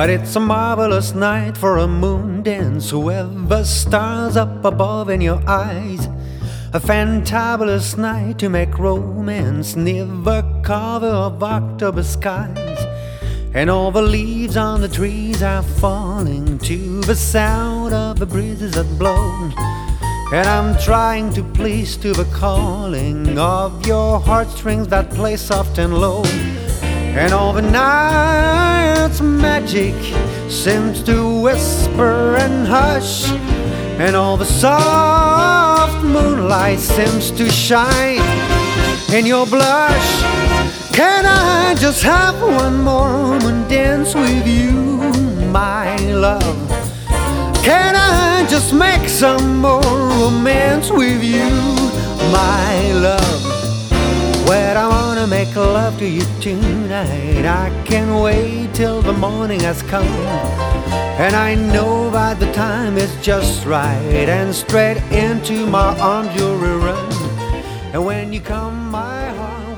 But it's a marvelous night for a moon dance, whoever stars up above in your eyes. A fantabulous night to make romance neath the cover of October skies. And all the leaves on the trees are falling to the sound of the breezes that blow. And I'm trying to please to the calling of your heartstrings that play soft and low. And all the night's magic seems to whisper and hush, and all the soft moonlight seems to shine in your blush. Can I just have one more moment dance with you, my love? Can I just make some more romance with you, my love? Well, I wanna make love to you tonight. I can't wait till the morning has come, and I know that the time is just right, and straight into my arms you'll run. And when you come, my heart